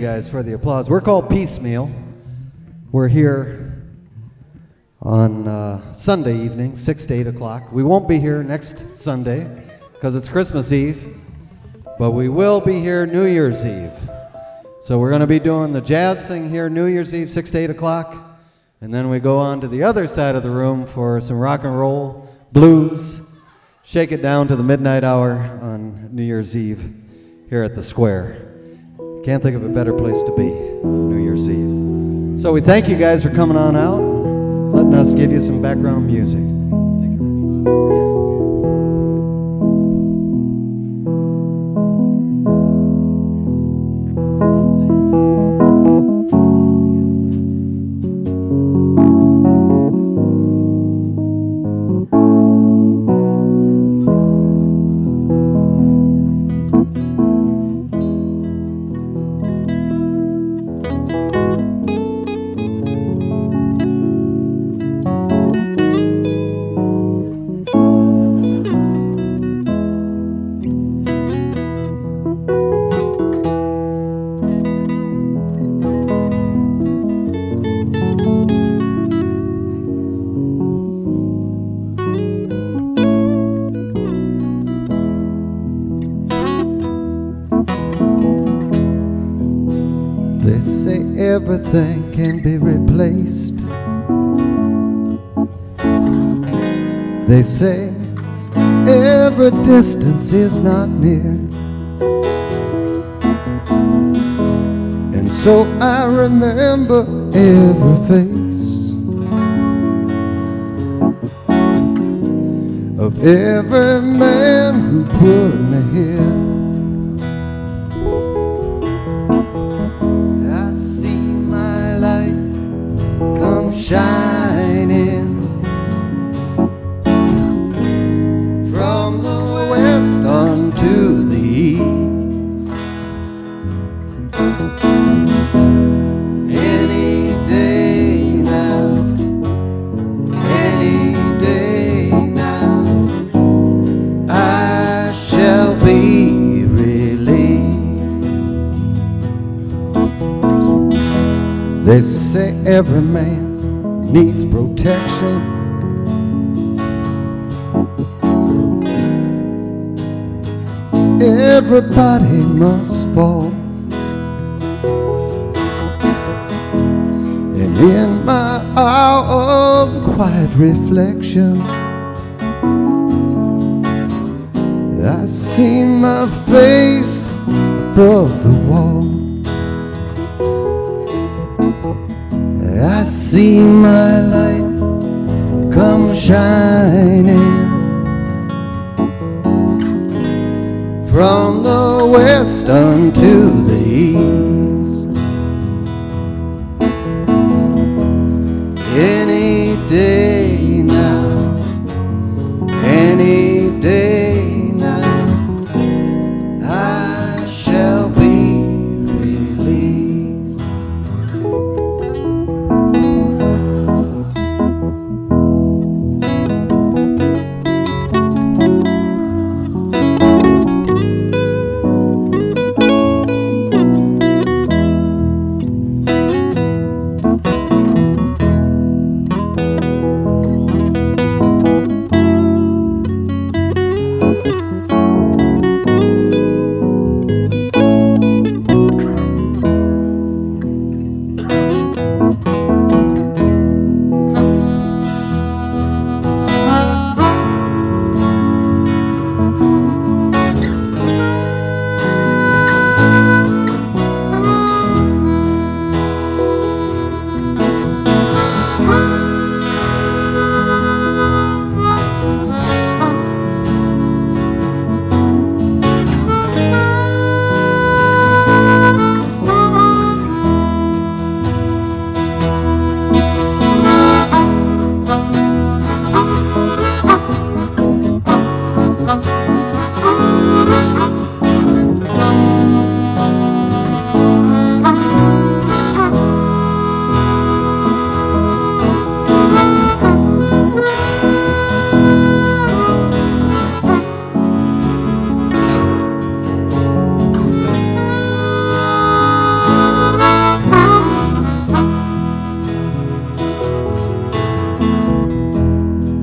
guys for the applause. We're called Piecemeal. We're here on Sunday evening, 6 to 8 o'clock. We won't be here next Sunday because it's Christmas Eve, but we will be here New Year's Eve. So we're going to be doing the jazz thing here New Year's Eve, 6 to 8 o'clock, and then we go on to the other side of the room for some rock and roll, blues, shake it down to the midnight hour on New Year's Eve here at the Square. Can't think of a better place to be on New Year's Eve. So we thank you guys for coming on out, letting us give you some background music. They say everything can be replaced. They say every distance is not near. And so I remember every face of every man who put me here. Shining from the west unto the east. Any day now, any day now, I shall be released. They say every man needs protection. Everybody must fall. And in my hour of quiet reflection, I see my face above the wall. I see my light come shining from the west unto the east. Any day now, any day now, I shall be released.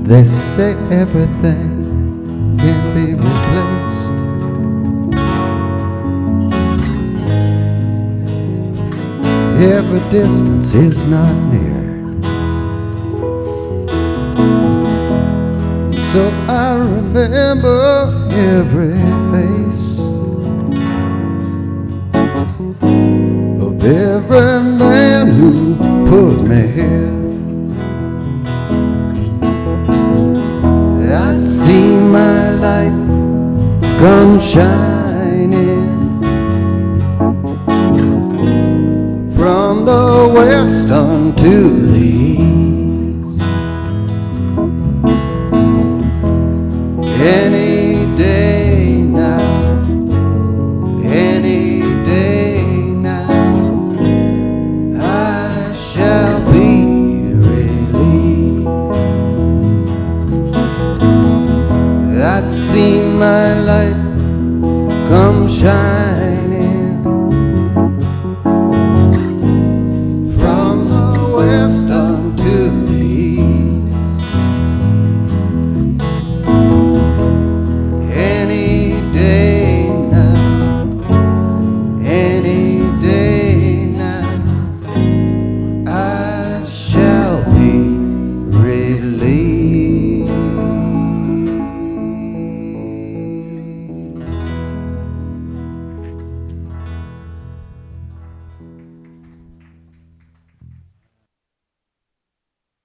They say everything can be replaced. Every distance is not near. So I remember every face of every man who put me here. I see my light come shining from the west unto the east. Any day now, any day now, I shall be relieved. I see my light come shine